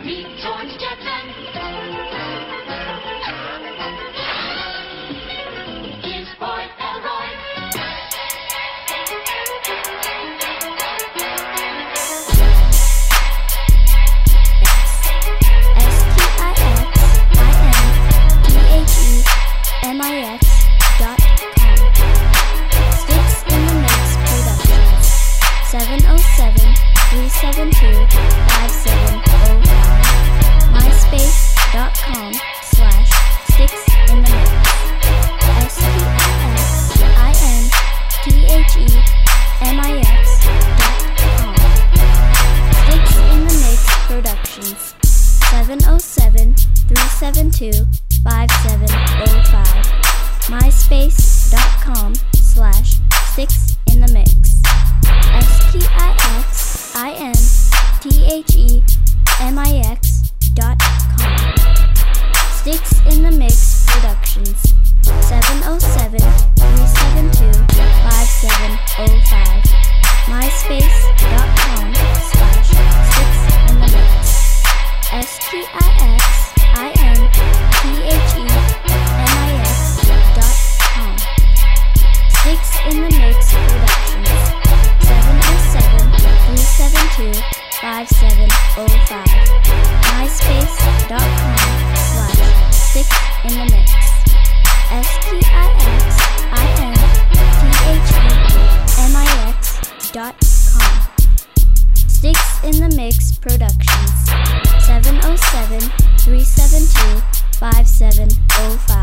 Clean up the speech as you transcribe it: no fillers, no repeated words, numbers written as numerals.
Meet George Jetson. His boy Elroy. STIXINTHEMIX.com. Sticks in the Mix Productions. 707-372-5705. MySpace.com/SticksInTheMix. STIXINTHEMIX.com. Sticks in the Mix Productions. 707-372-5705. MySpace.com/SticksInTheMix. STIXINTHEMIX.com. Sticks in the Mix Productions. 707-372-5705. MySpace.com/SticksInTheMix. STIXINTHEMIX.com. Sticks in the Mix Productions. 707-372-5705. MySpace.com/SticksInTheMix. STIXINTHEMIX.com. Sticks in the Mix Productions. 707-372-5705.